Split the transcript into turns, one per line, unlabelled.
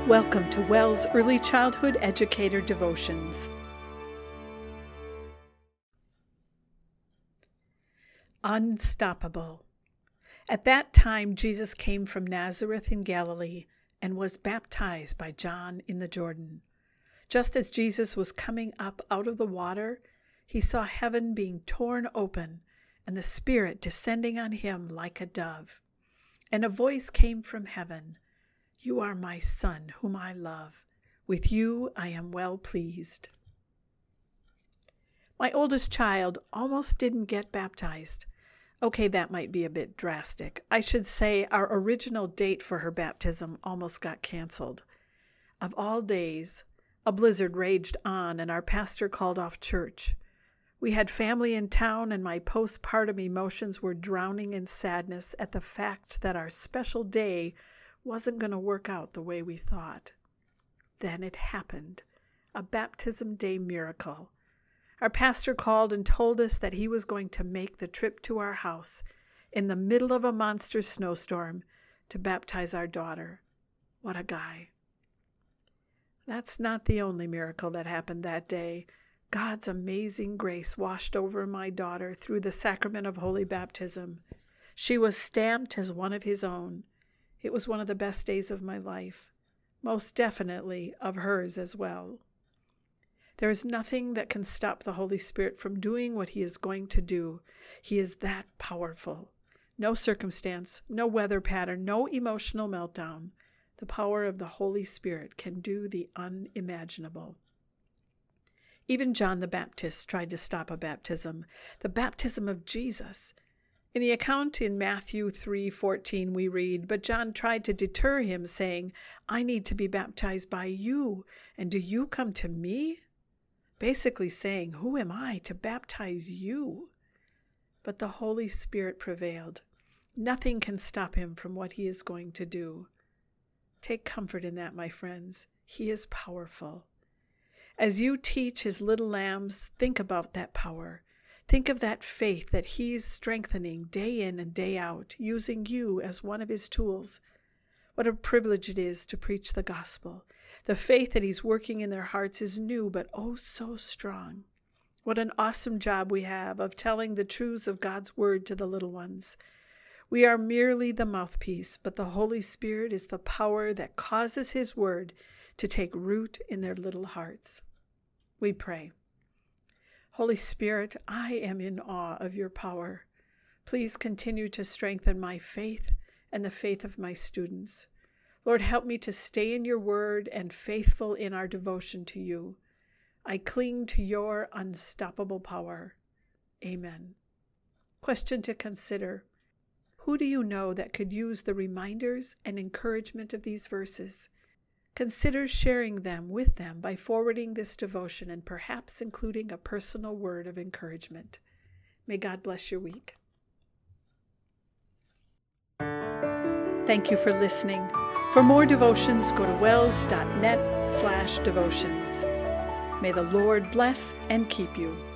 Welcome to WELS Early Childhood Educator Devotions. Unstoppable. At that time, Jesus came from Nazareth in Galilee and was baptized by John in the Jordan. Just as Jesus was coming up out of the water, he saw heaven being torn open and the Spirit descending on him like a dove. And a voice came from heaven, "You are my Son, whom I love. With you I am well pleased." My oldest child almost didn't get baptized. Okay, that might be a bit drastic. I should say our original date for her baptism almost got canceled. Of all days, a blizzard raged on and our pastor called off church. We had family in town and my postpartum emotions were drowning in sadness at the fact that our special day wasn't going to work out the way we thought. Then it happened, a baptism day miracle. Our pastor called and told us that he was going to make the trip to our house in the middle of a monster snowstorm to baptize our daughter. What a guy. That's not the only miracle that happened that day. God's amazing grace washed over my daughter through the sacrament of holy baptism. She was stamped as one of his own. It was one of the best days of my life, most definitely of hers as well. There is nothing that can stop the Holy Spirit from doing what he is going to do. He is that powerful. No circumstance, no weather pattern, no emotional meltdown. The power of the Holy Spirit can do the unimaginable. Even John the Baptist tried to stop a baptism, the baptism of Jesus. In the account in Matthew 3:14 we read, "But John tried to deter him, saying, 'I need to be baptized by you, and do you come to me?'" Basically saying, "Who am I to baptize you?" But the Holy Spirit prevailed. Nothing can stop him from what he is going to do. Take comfort in that, my friends. He is powerful. As you teach his little lambs, think about that power. Think of that faith that he's strengthening day in and day out, using you as one of his tools. What a privilege it is to preach the gospel. The faith that he's working in their hearts is new, but oh so strong. What an awesome job we have of telling the truths of God's word to the little ones. We are merely the mouthpiece, but the Holy Spirit is the power that causes his word to take root in their little hearts. We pray. Holy Spirit, I am in awe of your power. Please continue to strengthen my faith and the faith of my students. Lord, help me to stay in your word and faithful in our devotion to you. I cling to your unstoppable power. Amen. Question to consider. Who do you know that could use the reminders and encouragement of these verses? Consider sharing them with them by forwarding this devotion and perhaps including a personal word of encouragement. May God bless your week. Thank you for listening. For more devotions, go to wels.net/devotions. May the Lord bless and keep you.